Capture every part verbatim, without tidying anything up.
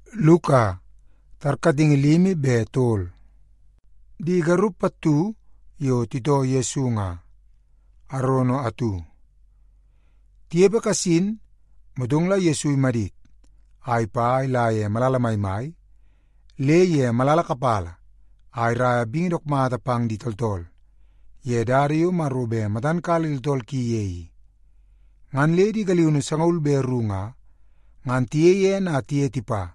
Luka tarkating limi betol. Di garup patu yo tito Yesu nga arono atu. Tiebe kasin mudongla Yesu madit. Ay pa ay laye malalamay-may. Leye malala kapala. Ay raya bingidok mata pang ditoltol. Ye dario marube matan kalil tol kiyei. Ngan le di galiunu sangaul beru nga. Ngan tiye na tiye tipa.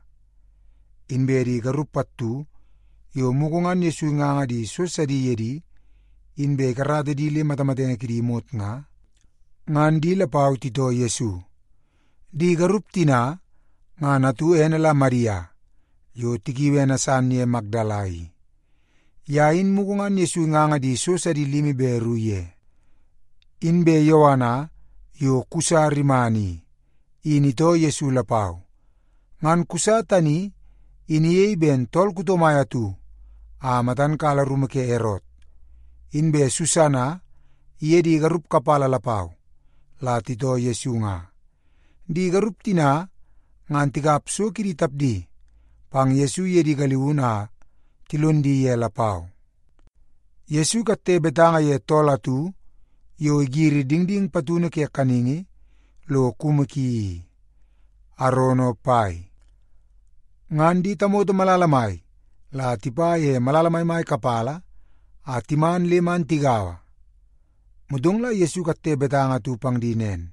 Inberi garup patu yo mukungan Yesu nga nga di susadi yedi. Inbe karate di le matamatena kirimot nga. Ngan di lapaw tito Yesu. Di garup tina nga natu enala Maria. Yo tikiwe na sanye Magdalai. Yain mukungan Yesu nga nga di susadi limi beru ye. Inbe Yowana yo kusa rimani. Inito Yesu lapaw. Ngan kusa tani iniyei ben tol kutomaya tu, amatan kala rumake erot. Inbe Susana, iye di garup kapala lapaw, latito Yesu nga. Di garup tina, ngan tikapso kiritap di, pang Yesu iye di galiuna, tilundi ye lapaw. Yesu katte betanga ye tola tu, yo igiri dingding patuna kaya kaningi, lo kumaki. Arono pai. Ngan di tamo to malalamay, la tipa ye malalamay may kapala, at timan liman tigawa. Mudong la Yesu katte betanga tu pang dinen.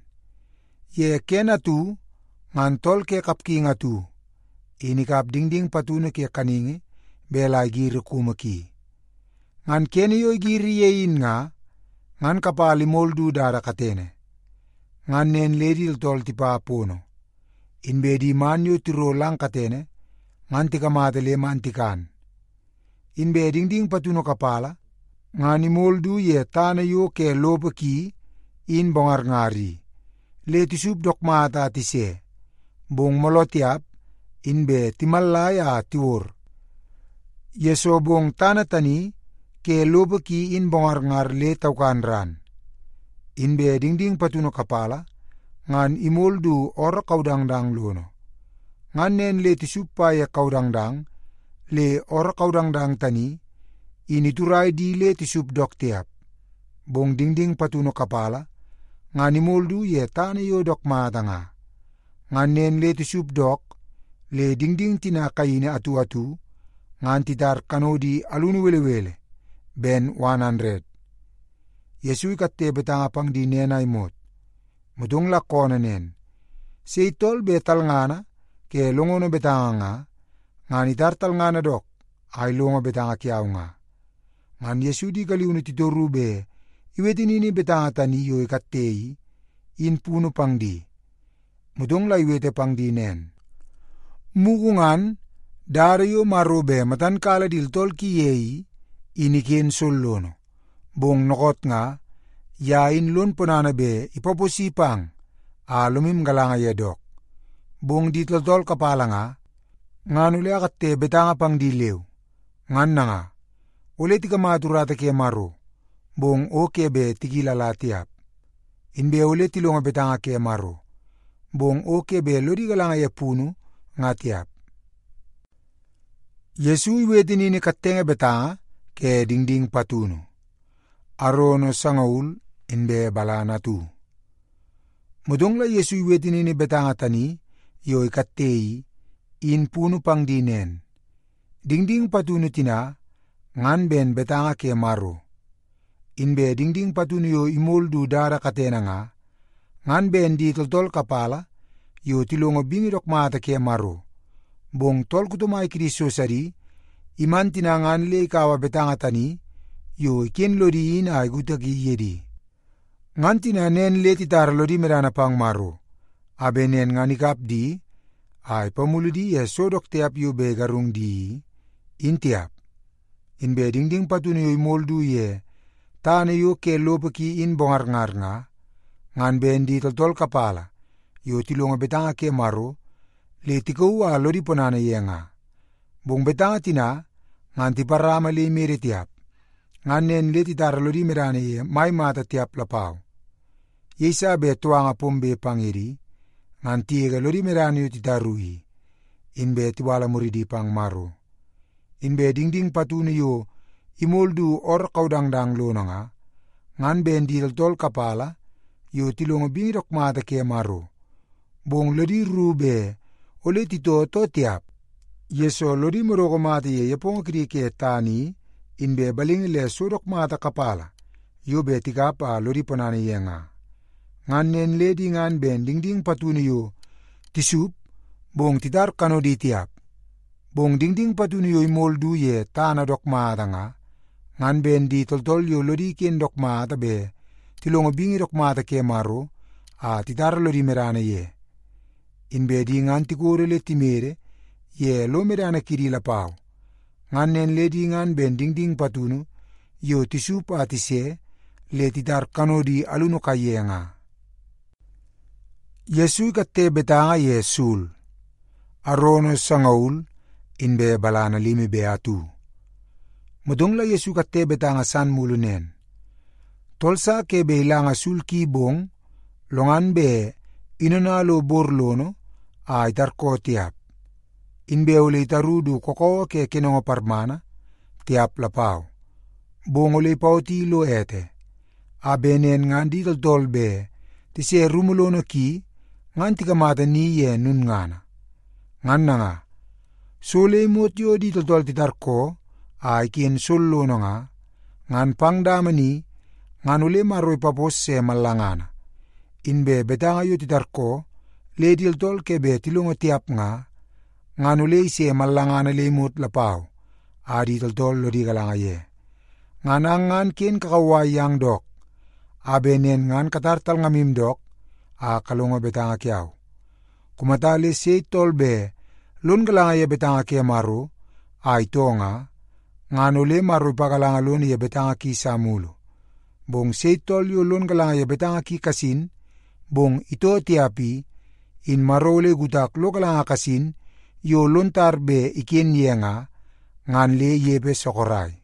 Ye kena tu, ngan tol ke kapki nga tu, inikap dingding patuna ke kaningi, bela giri kumaki. Ngan kene yo giri yein nga, ngan kapali moldu dara katene. Ngan nen ledil tol tipa puno. Inbedi man yo tiro lang katene, nganti kamatele mantikan. Inbe dingding patuno kapala, ngani moldu ye tana yo ke lope ki, in bongar ngari. Le tisub dok mata tise, bong molotiap, inbe timalaya tiwor. Yeso bong tana tani, ke lope ki in bongar ngar le taukan ran. Inbe dingding patuno kapala, ngan imoldu ora kaudang-dang lono. Ngan nen le tisupa ya kaudang-dang, le ora kaudang-dang tani, inituray di le tisup dok tiap. Bong dingding patuno kapala, ngan imoldu ye tani yo dok mata nga. Ngan nen le tisup dok, le dingding tinakayine atu-atu, ngan titar kanodi alunu wele-wele, ben one hundred. Yesu ikatte betanga pang di nenay mot. Mudong lakona nen. Se itol betal ngana, ke longono betanga nga, ngan itartal ngana dok, ay longo betanga kiaw nga. Ngan Yesu di kaliw ni tito rube, iwetin ini betanga tani yo ikattei, in puno pang di. Mudong la iwete pang di nen. Mukungan, dario marube matan kala diltol kiyei, inikin solono. Bong nokot nga, yain lon punanabe ipaposipang, alumim galanga yedok. Bong ditoltol kapala nga, ngan uli akatte betanga pang dilew. Ngan na nga, uli tika maturata kaya maro, bong oke be tigilala tiap. Inbe uli tilonga betanga kaya maro, bong oke be lodi galanga ya puno nga tiap. Yesu iwetin ini kattenga betanga ke dingding patuno. Arono sangaul inbe balana tu. Mudong la Yesu iwetin ini betanga tani, yo ikattei, in puno pang dinen. Dingding patuno tina, ngan ben betanga ke maro. Inbe dingding patuno yo imoldu dara katena nga, ngan ben di toltol kapala, yo tilongo bingidok mata ke maro. Bong tol kutumay Kristo sari, iman tina ngan le ikawa betanga tani, yo ikin lodi in ay gutagi yedi. Ngan tina nen le titar lodi merana pang maro. Abenen nganikap di, ay pamuludi ya sodok tiap yu begarung di, intiap. Inbe dingding patuno yu moldu ye, tane yu ke lopeki in bongar ngar nga, ngan ben di toltol kapala, yu tilonga betanga ke maro, le tikaw a lodi ponana ye nga. Bong betanga tina, ngan tiparama le meri tiap, ngan nen le titar lodi merana ye, may mata tiap lapaw. Yesa be tuanga pombe pangiri, ngan tiega lodi merana yu titarui. inbe ti wala muridi pang maru. Inbe dingding patuni yo imoldu or kaudang-dang lona nga, ngan ben di tol kapala, yo tilong bingidok mata ke maru. Bong lodi rube, ole tito to tiap. Yeso lodi moroko mata ye yapong kiri ke tani, inbe baling le sodok mata kapala, yo be tigapa lodi panani yenga. Ngan nen ledi ngan ben dingding patuni yo, tisup, bong titar kano di tiap. Bong dingding patuni yo imoldu ye tana dok mata nga, ngan ben di toltol yo lodi ken dok mata be, tilong bingi dok mata ke maru, a titar lodi merana ye. Inbe di ngan tikore le timere, ye lo merana kiri lapau. Ngan nen ledi ngan ben dingding patunu, yo tisup a tise, le titar kano di aluno kaye nga. Yesu katte betanga Yesul. Arono sangaul, inbe balana limi beatu. Mudongla Yesu katte betanga san mulunen. Tolsa ke be ilanga sulki bong, longan be inonalo borlono, a itarko tiap. Inbe ule itarudu koko ke kinongo parmana, tiap lapau. Bong ule pauti lo ete. A benen ngan di tol be, tise rumulono ki, ngan tika mata ni ye nun ngana. Ngan nga, sole imot yo di tol titarko, a ikin solono nga, ngan pangdamani, ngan ule maroi papos se malangana. Inbe betanga yo titarko, le di tol kebe tilongo tiap nga, ngan ule ise malangana le imot lapau, a di tol lo di kalanga ye. Ngan angan ken kakaway yang dok, a benen ngan katartal ngamim dok, a kalungo betanga kiaw. Kumatali se tol be, lon kalanga ye betanga kia maru, a ito nga, ngan ule maru ipakalanga lon ye betanga ki sa mulu. Bong se tol yo lon kalanga ye betanga ki kasin, bong ito tiapi, in maru ule gutak lo kalanga kasin, yo lontar be ikin ye nga, ngan le yebe sokoray.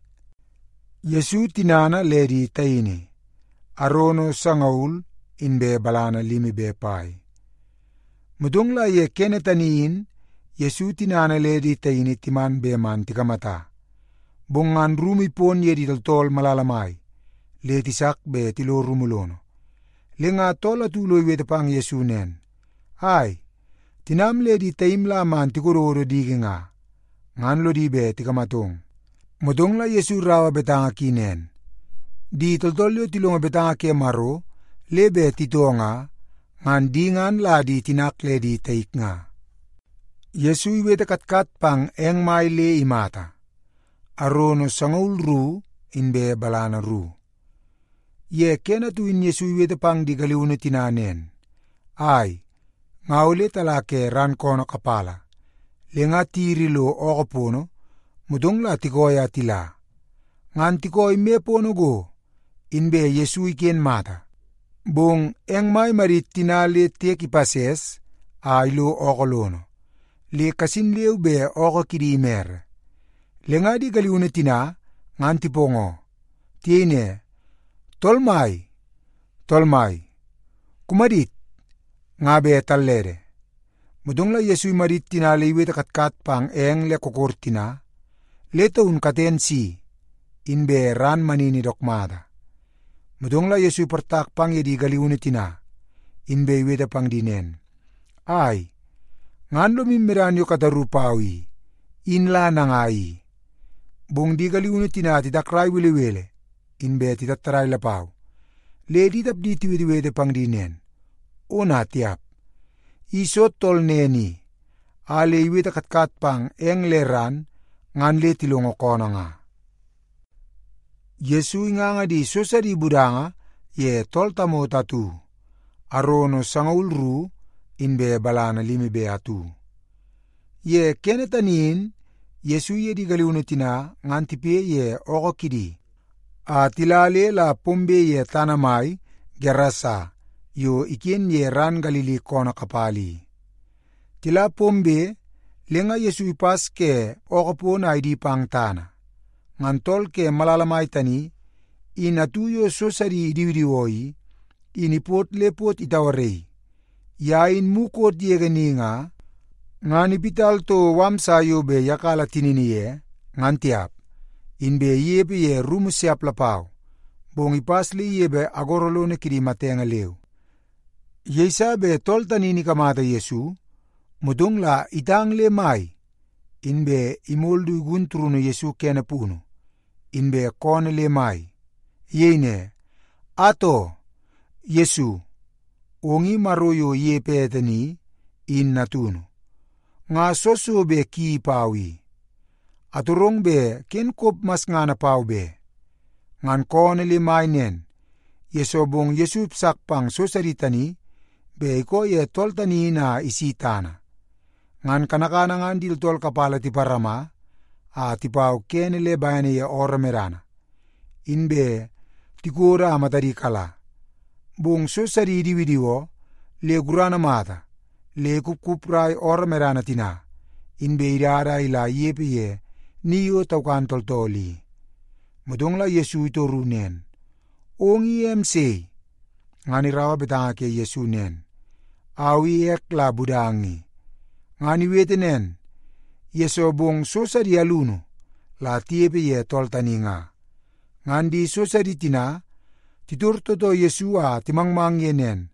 Yesu tinana ledi taini, arono sangaul, inbe balana limi be pai. Mudongla ye kenetaniin, Yesu tinana ledi taini timan be man tikamata. Bongan rumi pon ye di tol malalamay, le tisak be tilo rumulono. Le nga tola tuloy wete pang Yesu nen. Ay, tinam ledi taimla man tikuroro digi nga, ngan lo di be tikamatong. Mudongla Yesu rawa betanga kinen. Di toltolyo tilonga betanga ke maro, lebe tito nga, ngan dingan la di tinakle di taik nga. Yesu iwete katkat pang eng maile imata. Arono sangul ru, inbe balana ru. Ye kena tuin Yesu iwete pang di galiwne tinanen. Ay, nga ule talake ran kono kapala. Lenga tiri lo okapono, mudongla tikoya tila. Ngan tikoy me pono go, inbe Yesu iken mata. Bong eng may marit tinali tiek ipases, a ilo okolono. Le kasin leu be oko kirimer. Le nga di galiwne tina, ngan tipongo. Tiene, tolmay, tolmay, kumadit, nga be tallere. Mudongla Yesu marit tinali iwete katkat pang eng le kukurtina, le taun katen si, inbe ran manini dokmada. Mudongla Yesu pertak pang yedi galiwne tina, inbe iwete pang dinen. Ay, ngan lo mimiran yo katarupawi, inla nangai. Bong di galiwne tina titakray wile-wile, inbe titatray lapaw. Le ditap di tiwede-wede pang dinen. Una tiap. Isot tol neni, ale iwete katkat pang eng leran, ngan le tilongo kono nga. Yesu nga nga di susari budanga, ye tol tamo tatu. Arono sangaul ru, inbe balana limi be atu. Ye kenetanin, Yesu ye di galiwne tina, ngan tipe ye oko kidi. A tilale la pombe ye tanamay, gerasa, yo ikien ye ran Galili kono kapali. Tila pombe, lenga Yesu ipas ke oko po na idi pang tana. Ngantol ke malalamay tani, inatuyo sosari idiwidiwoy, inipot lepot itawarey. Yain mukot yegani nga, Ngani pital to wam sayo be yakala tinini ye, ngan tiap. Inbe yebe ye rumu siap lapau. Bong ipasli yebe agorolone kiri matenga leu. Yesa be tol tanini kamata Yesu, mudong la itang le mai. Inbe imoldu guntruno Yesu kena puno. Inbe kone le mai. Yene, ato, Yesu, ongi maroyo ye petani, in natuno. Nga soso be ki pawi. Aturong be ken kop mas ngana pau be. Ngan kone le mai nen. Yesobong Yesu sakpang sosaritani, be ko ye toltani na isitana. Ngan kanakana ngan dil tol kapala ti parama, a ti pau kene le bayane ye ora merana. Inbe tikura matari kala. Bong sosari diwidiwo, le gurana mata, le kupkuprai ora merana tina. Inbe irara ila yepe ye, niyo taukan toltoli. Mudong la Yesu ito runen. Ongi emse, ngani rawa betanga ke Yesu nen. Awi ek la budangi. Ngani wetenen, Yeso bong sosari aluno, la tiepe ye toltani nga. Ngandi sosari tina, titurtoto Yesu a timangmang yenen.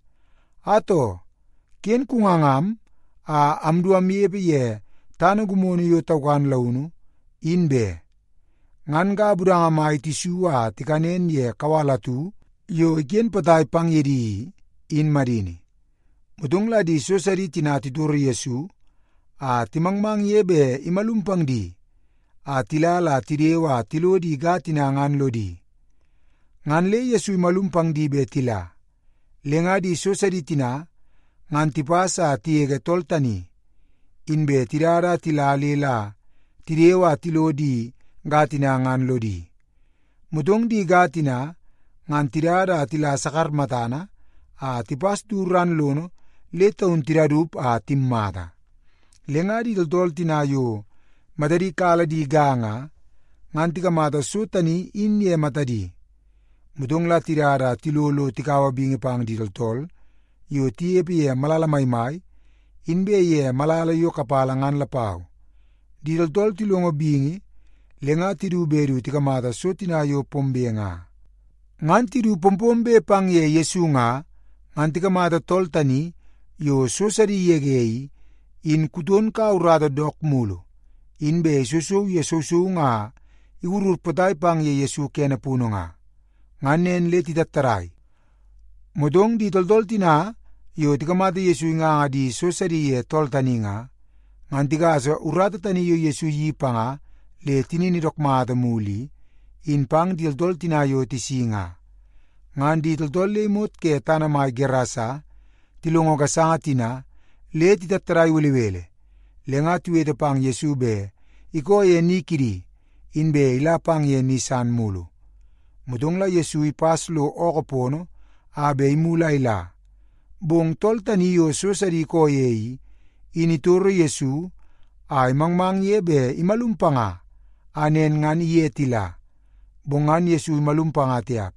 Ato, kien kungangam, a amduam yepe ye, tano gumoni yo taukan launu, inbe. Ngan ga budanga mai tisua tikanen ye kawalatu, yo ikien patay pang yedi, in marini. Mudong la di sosari tina titur Yesu, a timangmang yebe imalumpang di, a tilala tidewa tilodi gatina ngan lodi. Ngan le Yesu imalumpang di be tila. Lenga di sosari tina, ngan tipasa tiege toltani, inbe tirara tila lela, tidewa tilodi gatina ngan lodi. Mudong di gatina, ngan tirara tila sakar matana, a tipas duran lono, letaun tiradup a timmata. Lenga di toltol tinayo, madari kala di ganga, ngan tika mata sutani inye matadi. Mudong la tirara tilolo tikawa bingi pang di toltol, yo tiepe ye malala maymay, inbe ye malala yo kapala ngan lapau. Di toltol tilongo bingi, lenga tidu bedu tika mata sutinayo pombe nga. Ngan tidu pompombe pang ye Yesu nga, ngan tika mata toltani, yo sosari yegei, in kuton ka urada dok mulo. Inbe susu ye susu nga, iurur patay pang ye Yesu kena puno nga. Nganen le titataray. Modong di toltol tina, yo tikamata Yesu nga nga di sosari ye toltani nga, ngan tigasa urada tani yo Yesu yipa nga, le tininidok mata muli, in pang di toltol tina yo tisi nga. Ngan di toltol le imot ke tanamay gerasa, tilungo kasanga tina, le titataray weliwele. Le nga tuwete pang Yesu be, iko ye nikiri, inbe ila pang ye nisan mulu. Mudong la Yesu ipaslo okopono, abe imula ila. Bong toltani yo sosari ko yei, inituro Yesu, ay mangmang yebe imalumpanga, anen ngan iye tila. Bongan Yesu imalumpanga tiap.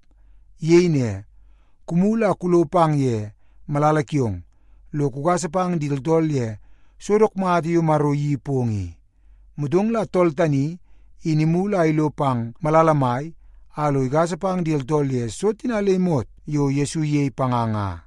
Yeine, kumula kulopang ye, malalakyong, lo kukasapang diltol ye, surok mati yu maro yipongi. Mudong la toltani, inimula ilopang malalamay, alo igasapang diltol ye, so tinalimot, yo Yesu ye panganga.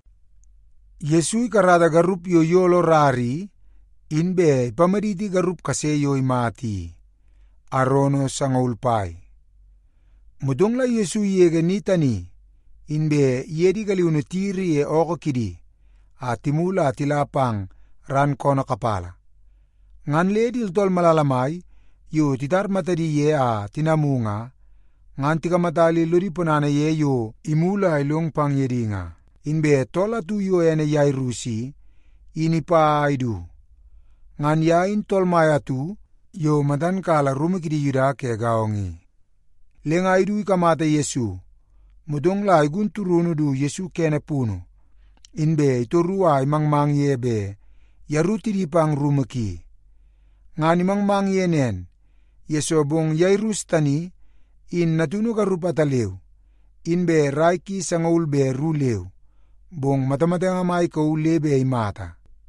Yesu ikarada garup yo yolo rari, inbe pamariti garup kaseyo imati. Arono sangaulpay. Mudong la Yesu ye ganitani, inbe yedi kaliuno tiri e oko kidi, at timula tilapang ran kono kapala. Ngan le diltol malalamay, yo titar matadi ye a tinamunga, ngan tika matali luri ponana ye yo imula ilong pang yedinga. Inbe tola tu yo ene yai rusi, inipa aidu. Ngan yain tol maya tu, yo madan kala rumikidi yuda ke gaongi. Lenga idu ikamata Yesu, mudong la igunturunu du Yesu kene puno. Inbe itorua imangmang yebe, yaruti di pang rumiki. Ngan imangmang yenen, Yesobong yairus tani, in natuno karupataleu. Inbe raiki sangaulbe ruleu. Bong matamatanga mai kau lebe imata.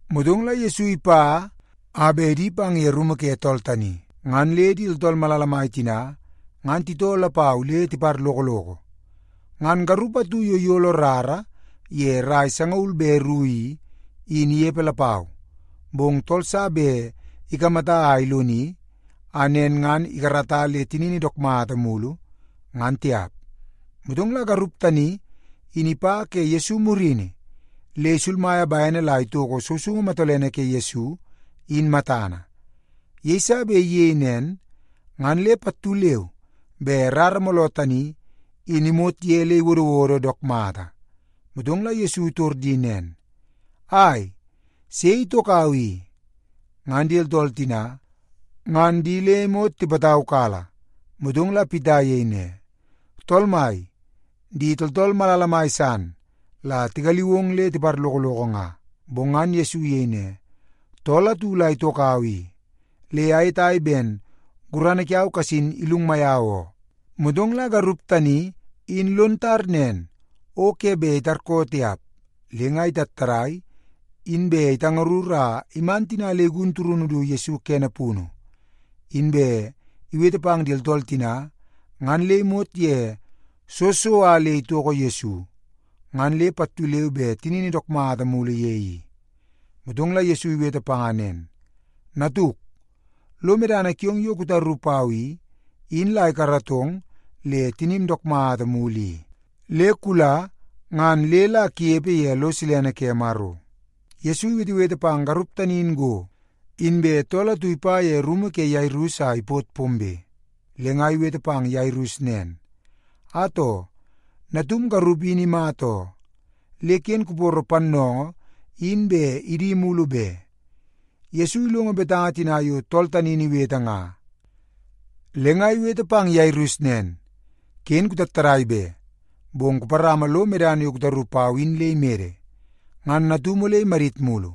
Mudong la Yesu ipa abe di pang yeruma ke tol tani. Ngan le di tol malalamay tina, ngan tito la pau le ti par loko-loko. Ngan garupa tu yo yolo rara, ye rai sanga ulbe rui, ini ye pela pau. Bong tol sabe ikamata ailoni, anen ngan ikarata le tinini dokmata mulu, ngan tiap. Mudong la garup tani, ini pa ke Yesu murini, le sulmaya bayana la ito ko susungo matolene ke Yesu, in matana. Yesa be yenen, ngan le patuleu, be raramolotani, inimot yele wuro-wuro dokmata. Mudong la Yesu tordinen. Ay, se ito kawi, ngan dil toltina, ngan dile mo tipataw kala. Mudong la pitaye ne. Tolmay, di toltol malalamay san, la tigaliwong le tipar loko-loko nga. Bongan Yesu yene. Tola tula ito kawi. Le ay tay ben, gurana kiaw kasin ilung mayawo. Mudong la garup tani, in luntar nen, o kebe tarko tiap. Lingay tataray, inbe itangarura iman tinale gunturunudu Yesu kena puno. Inbe iwete pang diltol tina, ngan le mot ye, soso ale ito ko Yesu. Ngan le patuleu be tinini dokmata muli yeyi. Mudong la Yesu iwete panganen. Natuk, lumedana kiong yo kutarupawi, in lai karatong, le tinim dokmata muli. Le kula, ngan le la kiepe ye lo silena ke maro. Yesu iwete wete pang garup tanin go, inbe tola tuipa ye rumu ke Yairus a ipot pombe. Lengay wete pang Yairus nen. Ato, natum garubini mato, lekien kuporo panno, inbe idi mulu be. Yesu ilunga betanga tinayo tol tanini wete nga. Lengay wete pang Yairus nen, ken kutataray be, bong kuparama lo medan yo kutarupawin le mere. Ngan natumule marit mulu.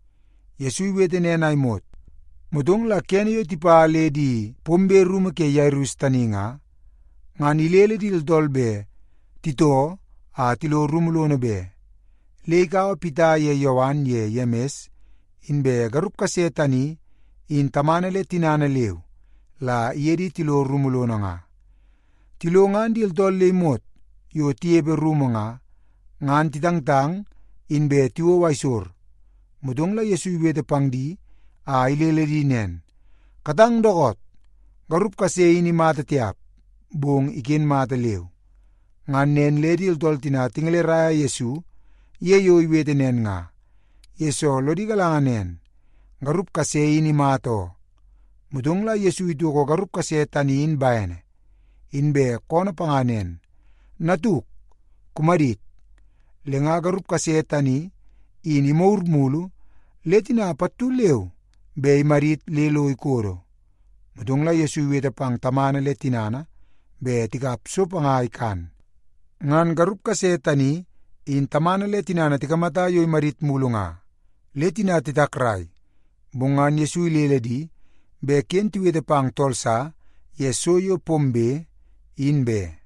Yesu wete nenay mot. Mudong la kene yo tipa le di pombe rumu ke Yairus taninga, ngan ilele di dolbe, tito a tilo rumulo na be. Le ikaw pita ye Yowan ye Yemes, inbe garup kase tani, in tamanale tinana lew, la iedi tilo rumulo na nga. Tilo ngan di dol le mot, yo tiebe rumu nga, ngan titang-tang, inbe tiwo waisor. Mudong la Yesu wete pangdi, a ilele di nen. Katang dokot, garup kase ini mata tiap, bung ikin mata lew. Ngan nen ledil tol tina tingle raya Yesu, ye yo iwete nen nga. Yeso lodi galangan nen, garup kase ini mato. Mudong la Yesu itu ko garup kase taniin bayane. Inbe kono panganen, natuk, kumarit. Lenga garup kase tani, ini maur mulu, letina patulew, be marit lelo ikoro. Mudong la Yesu wete pang tamana letinana, be tikapso pangaikan. Ngan garup kase tani, in tamana letinana tikamata yoy marit mulu nga. Letina titakray, bungan Yesu ileledi, be kenti wete pang tolsa, Yeso yo pombe, inbe.